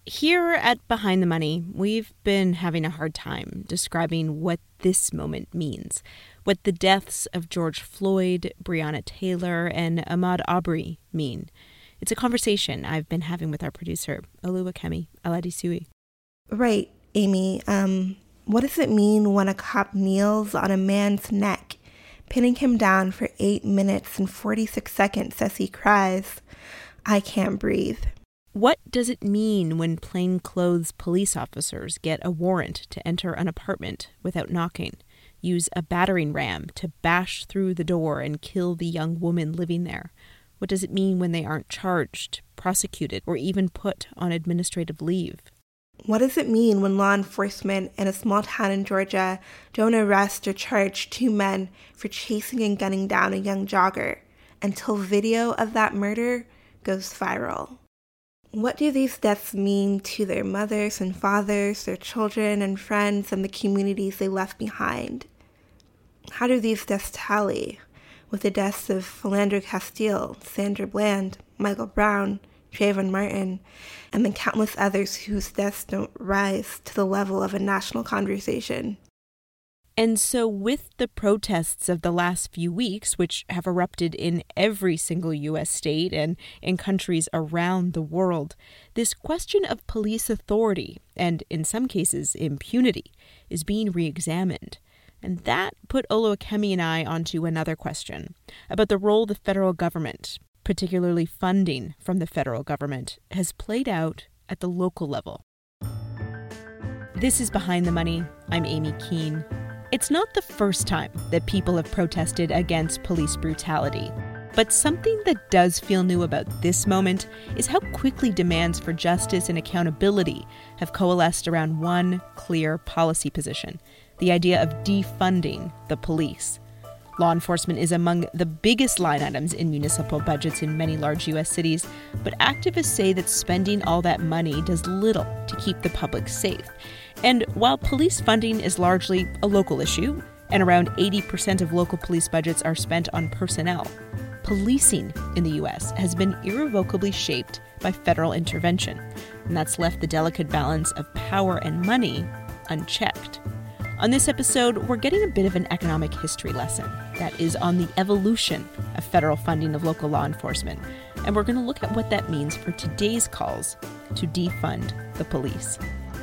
Here at Behind the Money, we've been having a hard time describing what this moment means, what the deaths of George Floyd, Breonna Taylor, and Ahmaud Arbery mean. It's a conversation I've been having with our producer, Oluwakemi Aladisui. Right, Amy. What does it mean when a cop kneels on a man's neck, pinning him down for 8 minutes and 46 seconds as he cries, "I can't breathe"? What does it mean when plainclothes police officers get a warrant to enter an apartment without knocking, use a battering ram to bash through the door and kill the young woman living there? What does it mean when they aren't charged, prosecuted, or even put on administrative leave? What does it mean when law enforcement in a small town in Georgia don't arrest or charge 2 men for chasing and gunning down a young jogger until video of that murder goes viral? What do these deaths mean to their mothers and fathers, their children and friends, and the communities they left behind? How do these deaths tally with the deaths of Philando Castile, Sandra Bland, Michael Brown, Trayvon Martin, and the countless others whose deaths don't rise to the level of a national conversation? And so with the protests of the last few weeks, which have erupted in every single U.S. state and in countries around the world, this question of police authority, and in some cases impunity, is being re-examined. And that put Oluwakemi and I onto another question about the role the federal government, particularly funding from the federal government, has played out at the local level. This is Behind the Money. I'm Amy Keene. It's not the first time that people have protested against police brutality, but something that does feel new about this moment is how quickly demands for justice and accountability have coalesced around one clear policy position: the idea of defunding the police. Law enforcement is among the biggest line items in municipal budgets in many large U.S. cities, but activists say that spending all that money does little to keep the public safe. And while police funding is largely a local issue, and around 80% of local police budgets are spent on personnel, policing in the U.S. has been irrevocably shaped by federal intervention, and that's left the delicate balance of power and money unchecked. On this episode, we're getting a bit of an economic history lesson that is on the evolution of federal funding of local law enforcement, and we're going to look at what that means for today's calls to defund the police.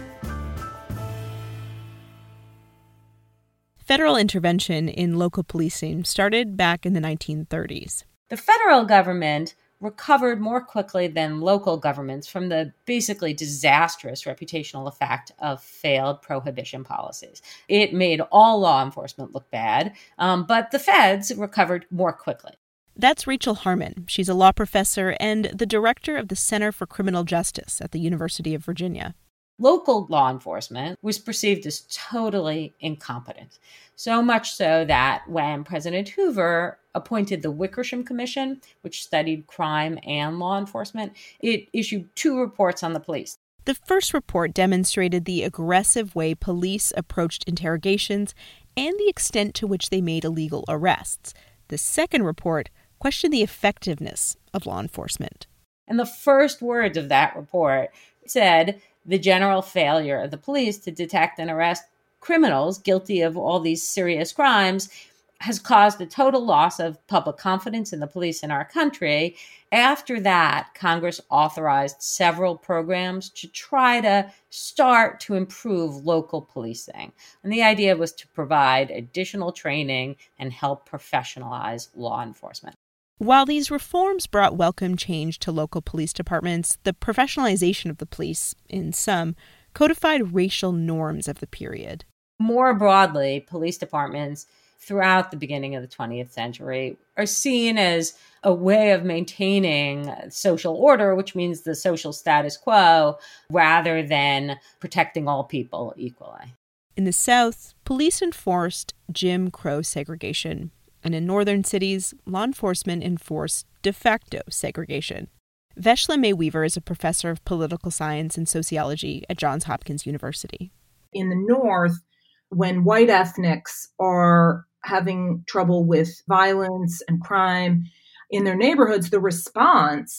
Federal intervention in local policing started back in the 1930s. The federal government recovered more quickly than local governments from the basically disastrous reputational effect of failed prohibition policies. It made all law enforcement look bad, but the feds recovered more quickly. That's Rachel Harmon. She's a law professor and the director of the Center for Criminal Justice at the University of Virginia. Local law enforcement was perceived as totally incompetent. So much so that when President Hoover appointed the Wickersham Commission, which studied crime and law enforcement, it issued 2 reports on the police. The first report demonstrated the aggressive way police approached interrogations and the extent to which they made illegal arrests. The second report questioned the effectiveness of law enforcement. And the first words of that report said, the general failure of the police to detect and arrest criminals guilty of all these serious crimes has caused a total loss of public confidence in the police in our country. After that, Congress authorized several programs to try to start to improve local policing. And the idea was to provide additional training and help professionalize law enforcement. While these reforms brought welcome change to local police departments, the professionalization of the police, in some, codified racial norms of the period. More broadly, police departments throughout the beginning of the 20th century are seen as a way of maintaining social order, which means the social status quo, rather than protecting all people equally. In the South, police enforced Jim Crow segregation. And in northern cities, law enforcement enforced de facto segregation. Veshla May Weaver is a professor of political science and sociology at Johns Hopkins University. In the North, when white ethnics are having trouble with violence and crime in their neighborhoods, the response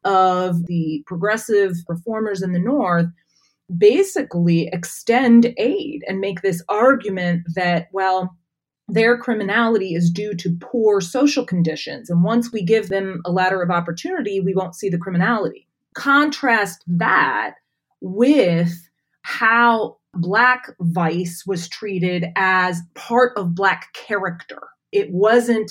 of the progressive reformers in the North basically extend aid and make this argument that, well, their criminality is due to poor social conditions. And once we give them a ladder of opportunity, we won't see the criminality. Contrast that with how Black vice was treated as part of Black character. It wasn't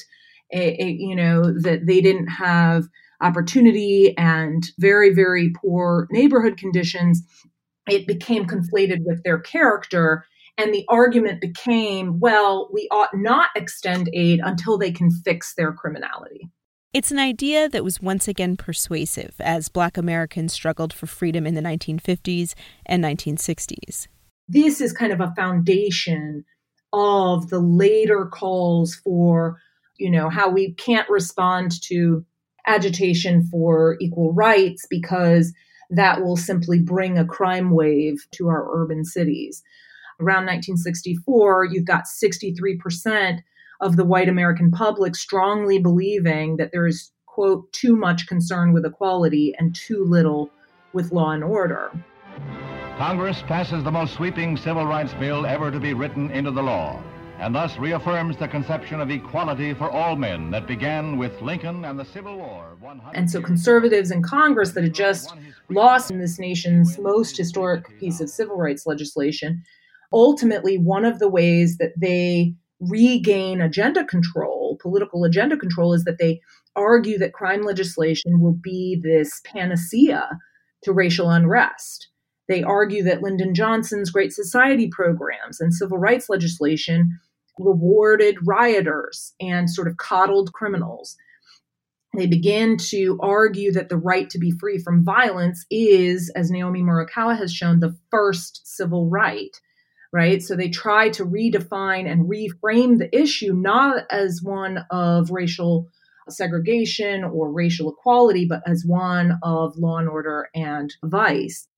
that they didn't have opportunity and very, very poor neighborhood conditions. It became conflated with their character. And the argument became, well, we ought not extend aid until they can fix their criminality. It's an idea that was once again persuasive as Black Americans struggled for freedom in the 1950s and 1960s. This is kind of a foundation of the later calls for, how we can't respond to agitation for equal rights because that will simply bring a crime wave to our urban cities. Around 1964, you've got 63% of the white American public strongly believing that there is, quote, too much concern with equality and too little with law and order. Congress passes the most sweeping civil rights bill ever to be written into the law, and thus reaffirms the conception of equality for all men that began with Lincoln and the Civil War. And so conservatives in Congress that had just lost in this nation's most historic piece of civil rights legislation, ultimately one of the ways that they regain agenda control, political agenda control, is that they argue that crime legislation will be this panacea to racial unrest. They argue that Lyndon Johnson's Great Society programs and civil rights legislation rewarded rioters and sort of coddled criminals. They begin to argue that the right to be free from violence is, as Naomi Murakawa has shown, the first civil right, right? So they try to redefine and reframe the issue not as one of racial segregation or racial equality, but as one of law and order and vice.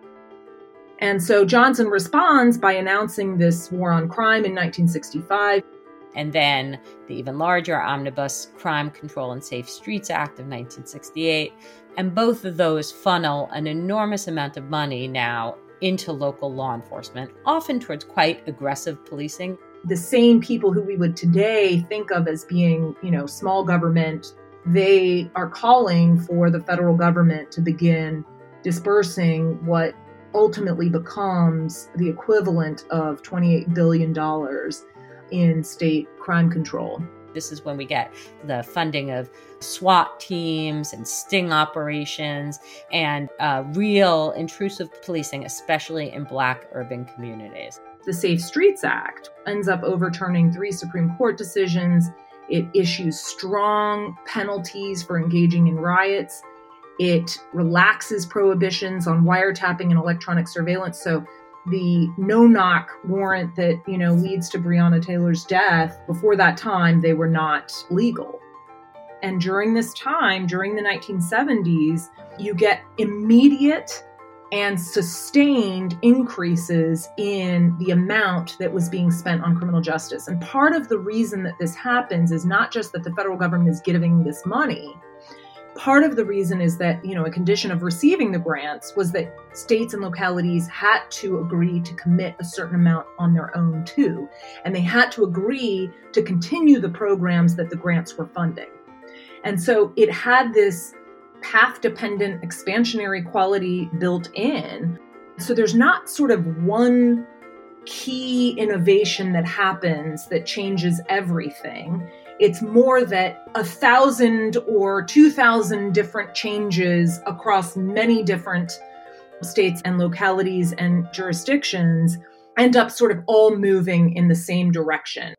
And so Johnson responds by announcing this war on crime in 1965. And then the even larger Omnibus Crime Control and Safe Streets Act of 1968. And both of those funnel an enormous amount of money now into local law enforcement, often towards quite aggressive policing. The same people who we would today think of as being, small government, they are calling for the federal government to begin dispersing what ultimately becomes the equivalent of $28 billion in state crime control. This is when we get the funding of SWAT teams and sting operations and real intrusive policing, especially in Black urban communities. The Safe Streets Act ends up overturning 3 Supreme Court decisions. It issues strong penalties for engaging in riots. It relaxes prohibitions on wiretapping and electronic surveillance. So the no-knock warrant that, leads to Breonna Taylor's death, before that time, they were not legal. And during this time, during the 1970s, you get immediate and sustained increases in the amount that was being spent on criminal justice. And part of the reason that this happens is not just that the federal government is giving this money. Part of the reason is that, a condition of receiving the grants was that states and localities had to agree to commit a certain amount on their own too. And they had to agree to continue the programs that the grants were funding. And so it had this path-dependent expansionary quality built in. So there's not sort of one key innovation that happens that changes everything. It's more that 1,000 or 2,000 different changes across many different states and localities and jurisdictions end up sort of all moving in the same direction.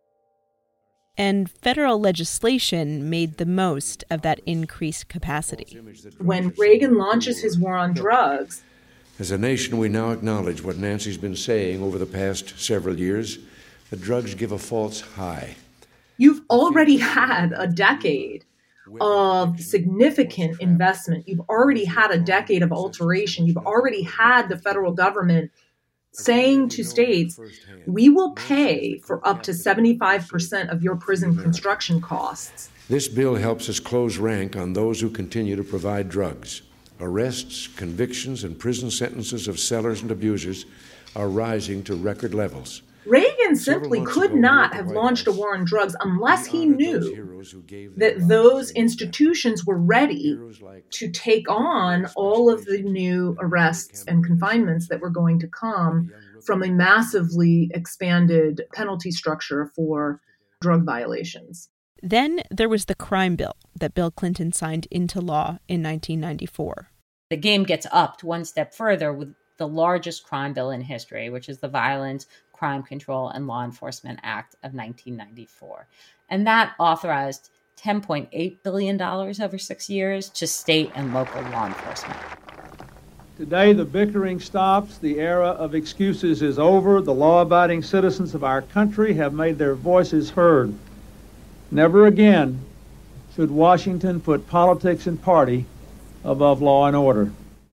And federal legislation made the most of that increased capacity. When Reagan launches his war on drugs, as a nation, we now acknowledge what Nancy's been saying over the past several years, that drugs give a false high. You've already had a decade of significant investment. You've already had a decade of alteration. You've already had the federal government saying to states, we will pay for up to 75% of your prison construction costs. This bill helps us close rank on those who continue to provide drugs. Arrests, convictions, and prison sentences of sellers and abusers are rising to record levels. Reagan simply could not have launched a war on drugs unless he knew that those institutions were ready to take on all of the new arrests and confinements that were going to come from a massively expanded penalty structure for drug violations. Then there was the crime bill that Bill Clinton signed into law in 1994. The game gets upped one step further with the largest crime bill in history, which is the Violent Crime Control and Law Enforcement Act of 1994. And that authorized $10.8 billion over 6 years to state and local law enforcement. Today, the bickering stops. The era of excuses is over. The law-abiding citizens of our country have made their voices heard. Never again should Washington put politics and party above law and order.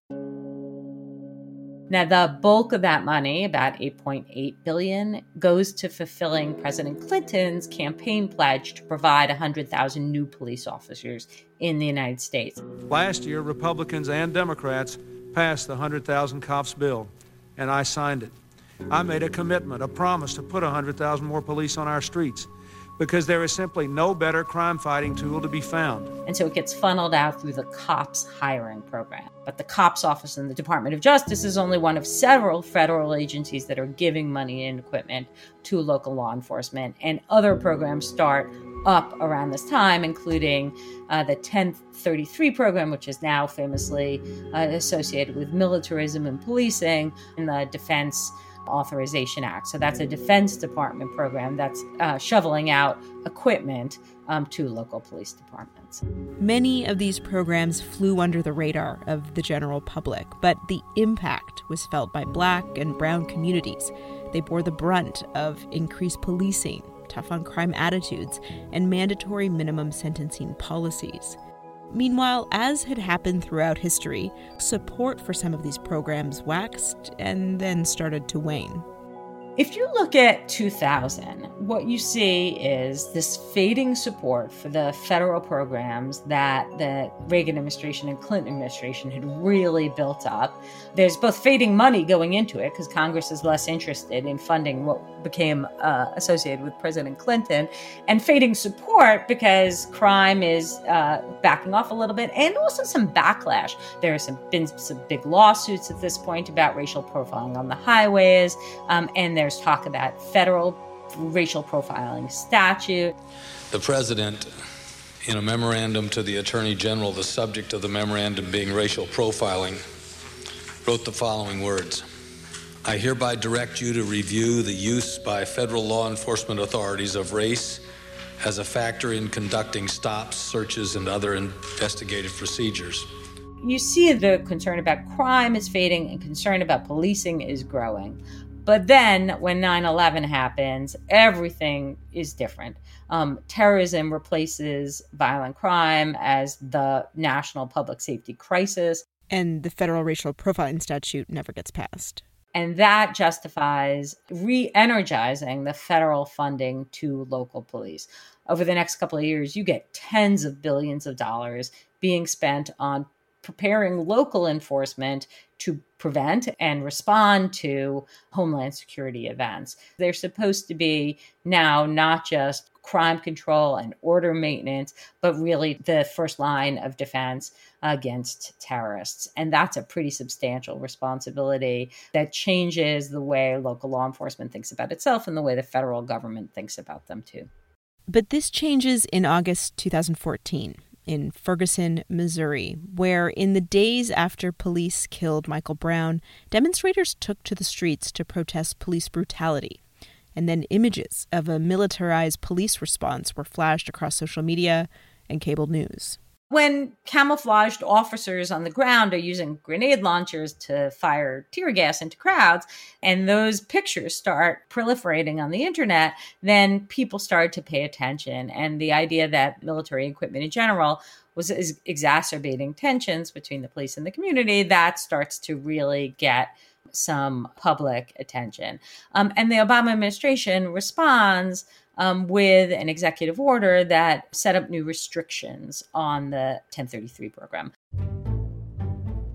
Now, the bulk of that money, about $8.8 billion, goes to fulfilling President Clinton's campaign pledge to provide 100,000 new police officers in the United States. Last year, Republicans and Democrats passed the 100,000 cops bill, and I signed it. I made a commitment, a promise to put 100,000 more police on our streets, because there is simply no better crime-fighting tool to be found. And so it gets funneled out through the COPS hiring program. But the COPS office in the Department of Justice is only one of several federal agencies that are giving money and equipment to local law enforcement. And other programs start up around this time, including the 1033 program, which is now famously associated with militarism and policing, and the Defense Authorization Act. So that's a Defense Department program that's shoveling out equipment to local police departments. Many of these programs flew under the radar of the general public, but the impact was felt by Black and brown communities. They bore the brunt of increased policing, tough on crime attitudes, and mandatory minimum sentencing policies. Meanwhile, as had happened throughout history, support for some of these programs waxed and then started to wane. If you look at 2000, what you see is this fading support for the federal programs that the Reagan administration and Clinton administration had really built up. There's both fading money going into it because Congress is less interested in funding what became associated with President Clinton, and fading support because crime is backing off a little bit, and also some backlash. There have been some big lawsuits at this point about racial profiling on the highways, and there's talk about federal racial profiling statute. The president, in a memorandum to the Attorney General, the subject of the memorandum being racial profiling, wrote the following words: I hereby direct you to review the use by federal law enforcement authorities of race as a factor in conducting stops, searches, and other investigative procedures. You see the concern about crime is fading and concern about policing is growing. But then when 9/11 happens, everything is different. Terrorism replaces violent crime as the national public safety crisis. And the federal racial profiling statute never gets passed. And that justifies re-energizing the federal funding to local police. Over the next couple of years, you get tens of billions of dollars being spent on preparing local enforcement to prevent and respond to Homeland Security events. They're supposed to be now not just crime control and order maintenance, but really the first line of defense against terrorists. And that's a pretty substantial responsibility that changes the way local law enforcement thinks about itself and the way the federal government thinks about them too. But this changes in August 2014. In Ferguson, Missouri, where in the days after police killed Michael Brown, demonstrators took to the streets to protest police brutality. And then images of a militarized police response were flashed across social media and cable news. When camouflaged officers on the ground are using grenade launchers to fire tear gas into crowds, and those pictures start proliferating on the internet, then people started to pay attention. And the idea that military equipment in general was exacerbating tensions between the police and the community, that starts to really get some public attention. And the Obama administration responds with an executive order that set up new restrictions on the 1033 program.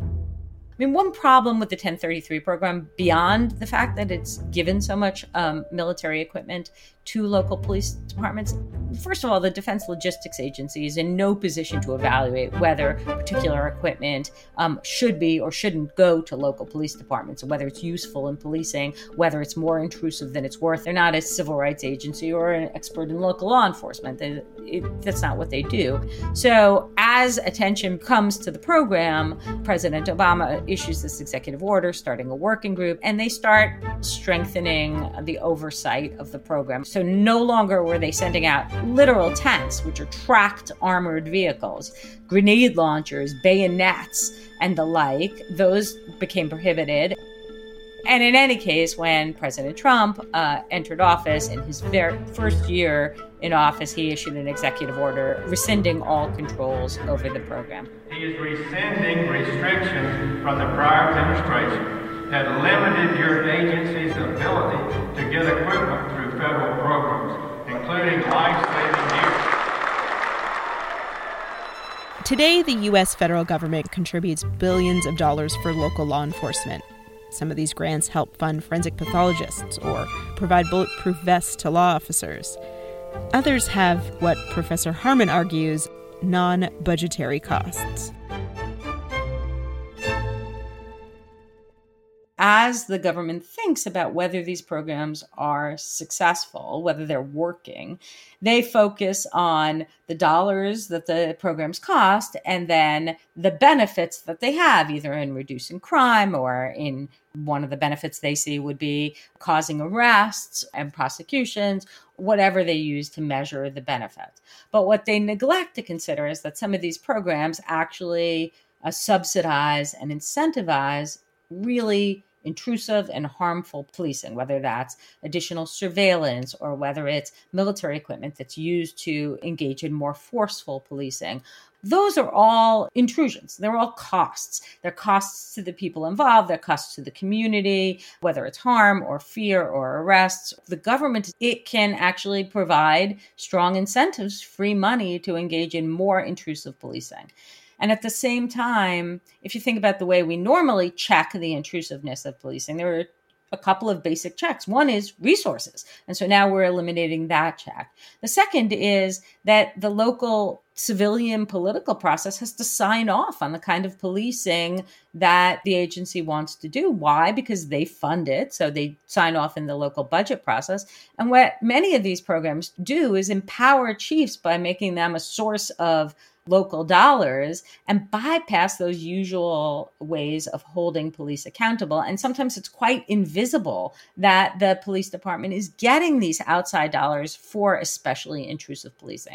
I mean, one problem with the 1033 program, beyond the fact that it's given so much military equipment to local police departments, first of all, the Defense Logistics Agency is in no position to evaluate whether particular equipment should be or shouldn't go to local police departments, whether it's useful in policing, whether it's more intrusive than it's worth. They're not a civil rights agency or an expert in local law enforcement. That's not what they do. So as attention comes to the program, President Obama issues this executive order, starting a working group, and they start strengthening the oversight of the program. So no longer were they sending out literal tanks, which are tracked armored vehicles, grenade launchers, bayonets, and the like. Those became prohibited. And in any case, when President Trump entered office, in his very first year in office, he issued an executive order rescinding all controls over the program. He is rescinding restrictions from the prior administration that limited your agency's ability to get equipment through federal programs, including life-saving gear. Today, the U.S. federal government contributes billions of dollars for local law enforcement. Some of these grants help fund forensic pathologists or provide bulletproof vests to law officers. Others have what Professor Harmon argues, non-budgetary costs. As the government thinks about whether these programs are successful, whether they're working, they focus on the dollars that the programs cost and then the benefits that they have, either in reducing crime or in one of the benefits they see would be causing arrests and prosecutions, whatever they use to measure the benefit. But what they neglect to consider is that some of these programs actually subsidize and incentivize really intrusive and harmful policing, whether that's additional surveillance or whether it's military equipment that's used to engage in more forceful policing. Those are all intrusions. They're all costs. They're costs to the people involved. They're costs to the community, whether it's harm or fear or arrests. The government, it can actually provide strong incentives, free money to engage in more intrusive policing. And at the same time, if you think about the way we normally check the intrusiveness of policing, there are a couple of basic checks. One is resources. And so now we're eliminating that check. The second is that the local civilian political process has to sign off on the kind of policing that the agency wants to do. Why? Because they fund it. So they sign off in the local budget process. And what many of these programs do is empower chiefs by making them a source of local dollars and bypass those usual ways of holding police accountable. And sometimes it's quite invisible that the police department is getting these outside dollars for especially intrusive policing.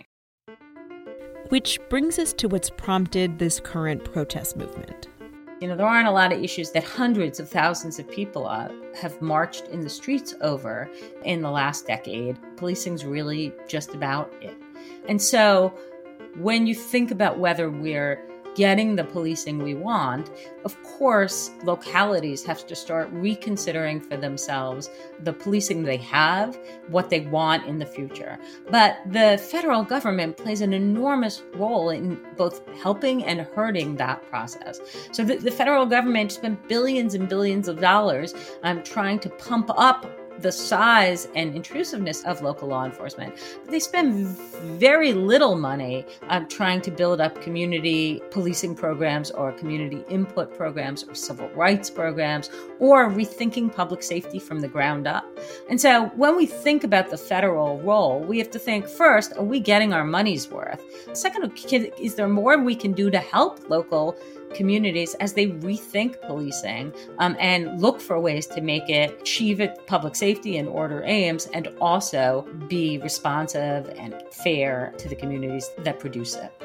Which brings us to what's prompted this current protest movement. You know, there aren't a lot of issues that hundreds of thousands of people have marched in the streets over in the last decade. Policing's really just about it. And so when you think about whether we're getting the policing we want, of course, localities have to start reconsidering for themselves the policing they have, what they want in the future. But the federal government plays an enormous role in both helping and hurting that process. So the federal government spent billions and billions of dollars trying to pump up the size and intrusiveness of local law enforcement. But they spend very little money trying to build up community policing programs or community input programs or civil rights programs or rethinking public safety from the ground up. And so when we think about the federal role, we have to think first, are we getting our money's worth? Second, is there more we can do to help local communities as they rethink policing and look for ways to make it achieve its public safety and order aims and also be responsive and fair to the communities that produce it.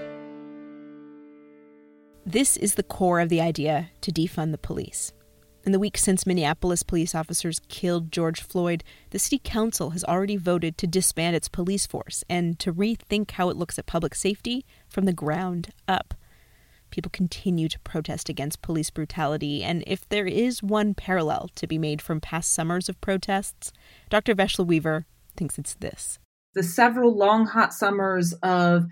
This is the core of the idea to defund the police. In the weeks since Minneapolis police officers killed George Floyd, the city council has already voted to disband its police force and to rethink how it looks at public safety from the ground up. People continue to protest against police brutality, and if there is one parallel to be made from past summers of protests, Dr. Veshla Weaver thinks it's this. The several long, hot summers of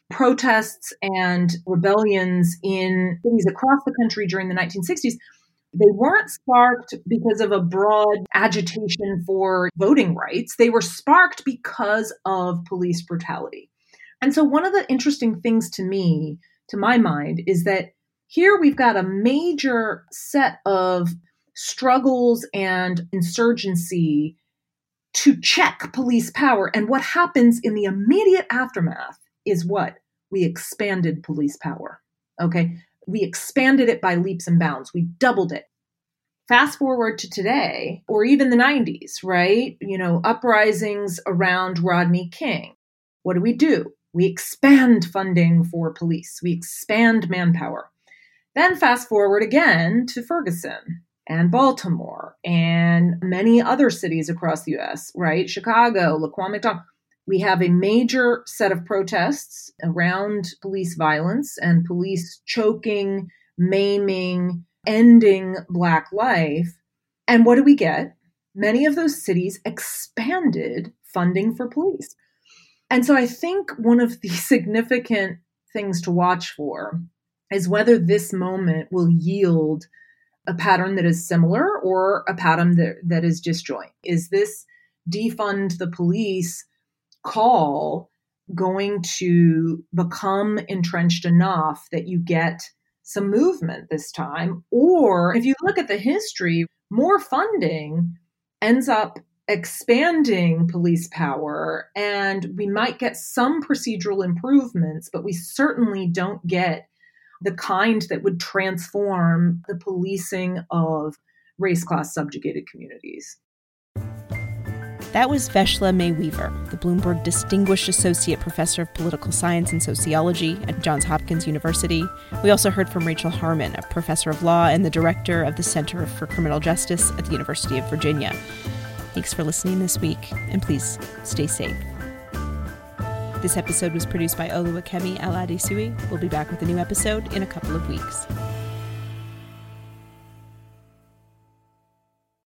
protests and rebellions in cities across the country during the 1960s, they weren't sparked because of a broad agitation for voting rights. They were sparked because of police brutality. And so one of the interesting things to me, to my mind, is that here we've got a major set of struggles and insurgency to check police power. And what happens in the immediate aftermath is what? We expanded police power. Okay. We expanded it by leaps and bounds. We doubled it. Fast forward to today, or even the 90s, right? Uprisings around Rodney King. What do? We expand funding for police. We expand manpower. Then fast forward again to Ferguson and Baltimore and many other cities across the U.S., right? Chicago, Laquan McDonald. We have a major set of protests around police violence and police choking, maiming, ending Black life. And what do we get? Many of those cities expanded funding for police. And so I think one of the significant things to watch for is whether this moment will yield a pattern that is similar or a pattern that is disjoint. Is this defund the police call going to become entrenched enough that you get some movement this time? Or if you look at the history, more funding ends up expanding police power, and we might get some procedural improvements, but we certainly don't get the kind that would transform the policing of race-class subjugated communities. That was Veshla May Weaver, the Bloomberg Distinguished Associate Professor of Political Science and Sociology at Johns Hopkins University. We also heard from Rachel Harmon, a professor of law and the director of the Center for Criminal Justice at the University of Virginia. Thanks for listening this week, and please stay safe. This episode was produced by Oluwakemi Aladesui. We'll be back with a new episode in a couple of weeks.